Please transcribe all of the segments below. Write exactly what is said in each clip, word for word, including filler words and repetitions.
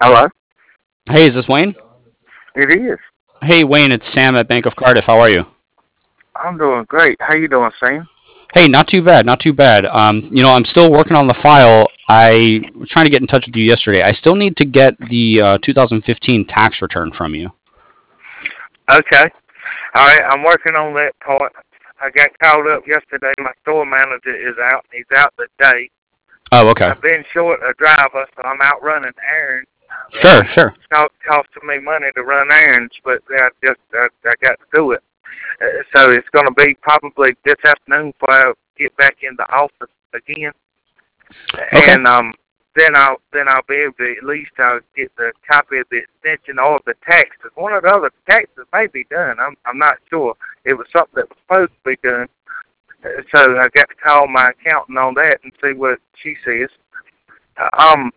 Hello? Hey, is this Wayne? It is. Hey, Wayne, it's Sam at Bank of Cardiff. How are you? I'm doing great. How you doing, Sam? Hey, not too bad, not too bad. Um, you know, I'm still working on the file. I was trying to get in touch with you yesterday. I still need to get the uh, two thousand fifteen tax return from you. Okay. All right, I'm working on that part. I got called up yesterday. My store manager is out. He's out today. Oh, okay. I've been short a driver, so I'm out running errands. Sure, sure. It's cost, costing me money to run errands, but I just I, I got to do it. Uh, so it's going to be probably this afternoon before I get back in the office again. Okay. And um, then I'll then I'll be able to at least I'll get the copy of the extension or the taxes. One of the other taxes may be done. I'm I'm not sure. It was something that was supposed to be done. Uh, So I got to call my accountant on that and see what she says. Uh, Um,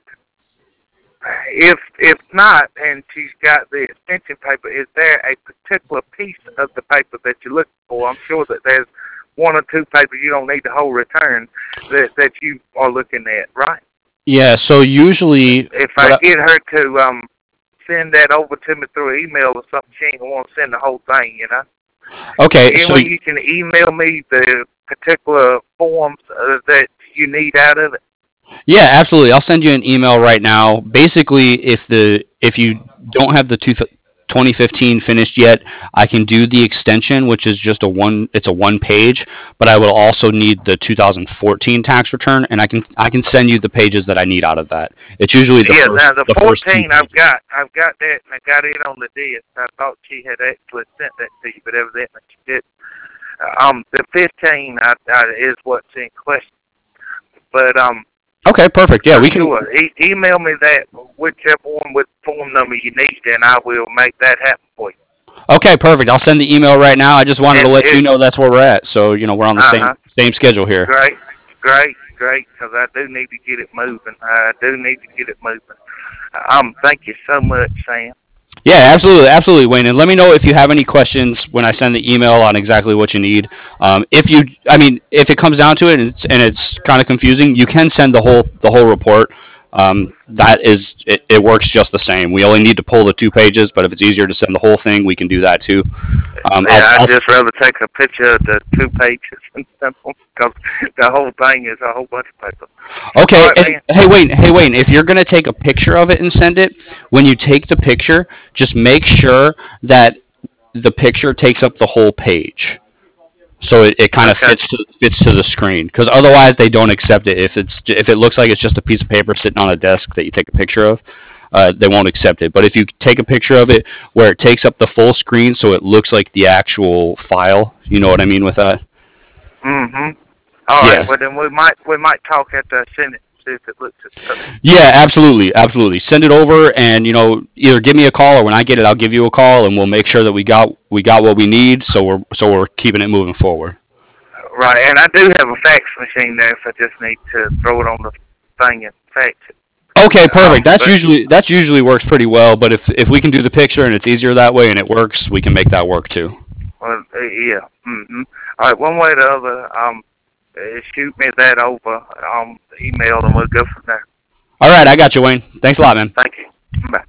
if if not, and she's got the extension paper, is there a particular piece of the paper that you're looking for? I'm sure that there's one or two papers you don't need the whole return that that you are looking at, right? Yeah, so usually If what I I, get her to um send that over to me through email or something, she ain't gonna want to send the whole thing, you know. okay, Any so way you can email me the particular forms uh, that you need out of it? yeah, absolutely. I'll send you an email right now. Basically, if the if you don't have the two, twenty fifteen finished yet, I can do the extension, which is just a one. It's a one page, but I will also need the two thousand fourteen tax return, and I can I can send you the pages that I need out of that. It's usually the Yeah, now first the the first two fourteen I've pages. got, I've got that, and I got it on the disc. I thought she had actually sent that to you, but evidently she did. Uh, Um, the fifteen I, I, is what's in question. But um, Okay, perfect. Yeah, for we can. sure, e- email me that whichever one with form number you need, and I will make that happen for you. Okay, perfect. I'll send the email right now. I just wanted to And let you it, know that's where we're at. So you know we're on the uh same huh, same schedule here. great, great, great, because I do need to get it moving. I do need to get it moving. Um, thank you so much, Sam. Yeah, absolutely, absolutely, Wayne. And let me know if you have any questions when I send the email on exactly what you need. Um, if you, I mean, if it comes down to it and it's, and it's kind of confusing, you can send the whole the whole report. Um, that is, it, it works just the same. We only need to pull the two pages, but if it's easier to send the whole thing, we can do that too. Um, Yeah, I'll, I'd I'll, just rather take a picture of the two pages and send them because the whole thing is a whole bunch of paper. All okay. right, And man. hey, Wayne, hey, Wayne, if you're gonna take a picture of it and send it, when you take the picture, just make sure that the picture takes up the whole page. So it, it kind of Okay. fits to fits to the screen because otherwise they don't accept it if it's if it looks like it's just a piece of paper sitting on a desk that you take a picture of. Uh, they won't accept it. But if you take a picture of it where it takes up the full screen, so it looks like the actual file, you know what I mean with that? Mhm. All right. Yeah. Well, then we might we might talk after I send it. See if it looks acceptable. Yeah, absolutely, absolutely. Send it over, and you know, either give me a call or when I get it, I'll give you a call, and we'll make sure that we got we got what we need, so we're so we're keeping it moving forward. Right. And I do have a fax machine there if I just need to throw it on the thing and fax it. Okay, perfect. Um. That's But usually that's usually works pretty well. But if if we can do the picture and it's easier that way and it works, we can make that work too. well, uh, yeah. Mhm. All right. One way or the other. Um. uh, Shoot me that over um email and we'll go from there. All right, I got you, Wayne. Thanks a lot, man. Thank you. Bye.